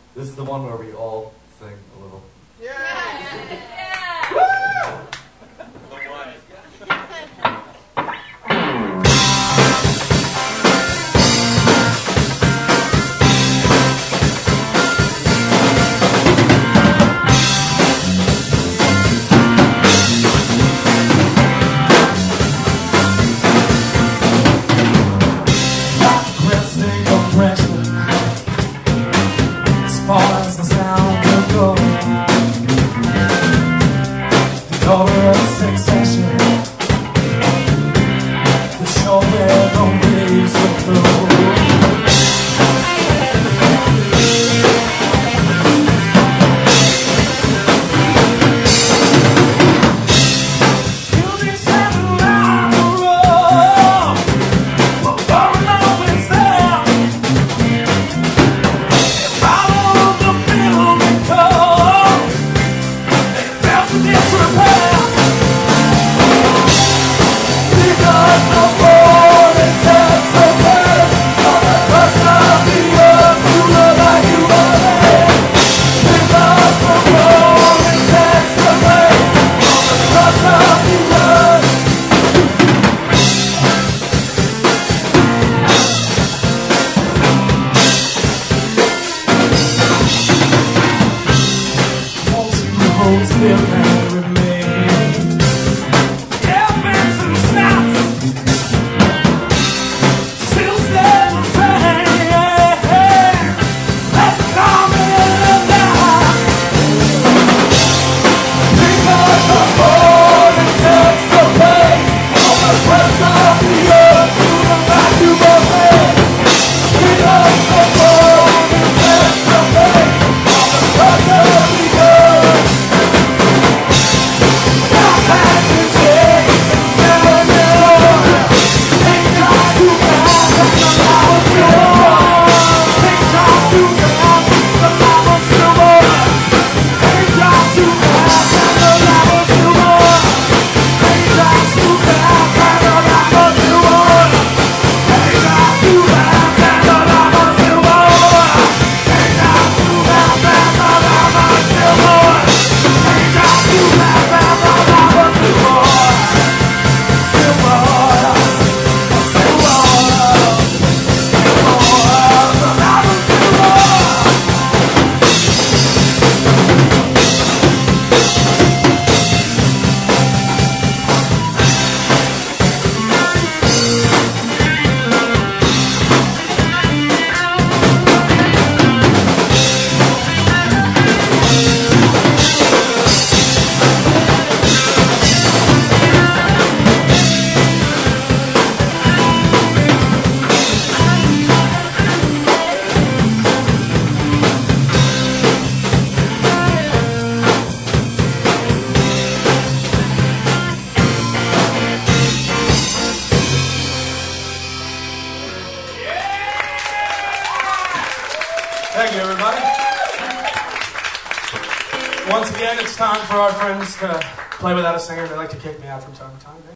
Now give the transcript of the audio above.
This is the one where we all sing a little. As far as the sound will go, the order of succession, the shore where the waves will flow. Still can remain. Evans and snaps still stand the same. Let's come in now. Because the morning takes the place on the rest of the earth to the back to the face. Because the morning takes the place on the rest of the earth. Thank you, everybody. Once again, it's time for our friends to play without a singer. They like to kick me out from time to time.